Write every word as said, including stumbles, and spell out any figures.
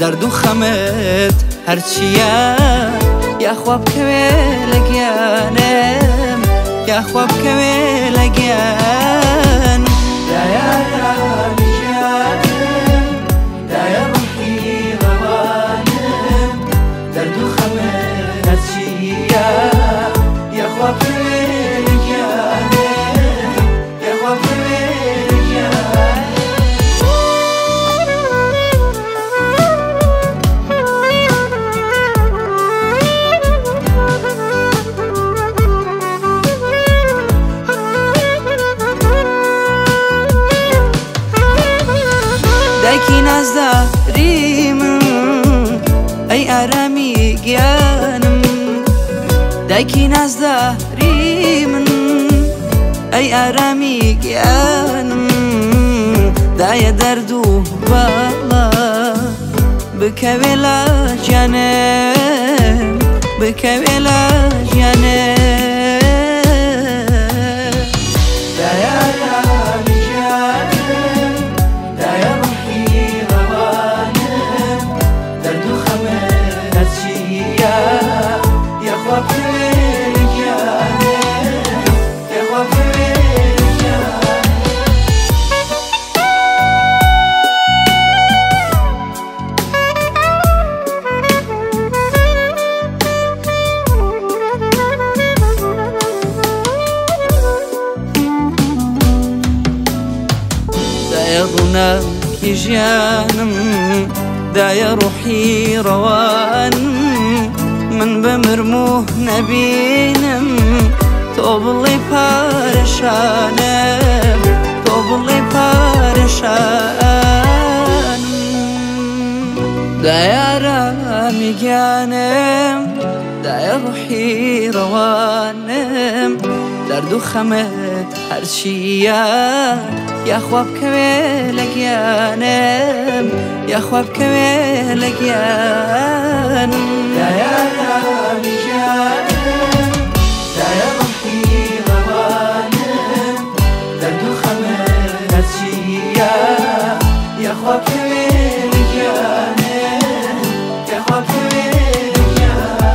دەرد و خەمت هەرچیە یاخوا بکەوێ لە گیانم یاخوا بکەوێ لە گیانم دایە ڕامی ژیانم دایە ڕوحی ڕەوانم دەرد و خەمت هەرچیە یاخوا بکەوێ لە گیانم یاخوا بکەوێ لە گیانم دایکی نازداری من ئەی ئارامی گیانم دایکی نازداری من ئەی ئارامی گیانم دایە دەرد و باڵا بکەوێ لە گیانم بکەوێ لە گیانم دایە ئارامی گیانم دایە ڕوحی ڕەوانم دەرد و خەمت هەرچیە یاخوا بکەوێ لە گیانم یاخوا بکەوێ لە گیانم دایە ڕووناکی ژیانم دایە ڕوحی ڕەوانم من بمرم و نەبینم تۆ بڵێ پارەشانم تۆ بڵێ پارەشانم دایە ئارامی گیانم دایە ڕوحی ڕەوانم دەرد و خەمت هەرچیە یاخوا بکەوێ لە گیانم یاخوا بکەوێ لە گیانم دایە ئارامی گیانم دایە ڕوحی ڕەوانم دەرد و خەمت هەرچیە یاخوا بکەوێ لە گیانم یاخوا بکەوێ لە گیانم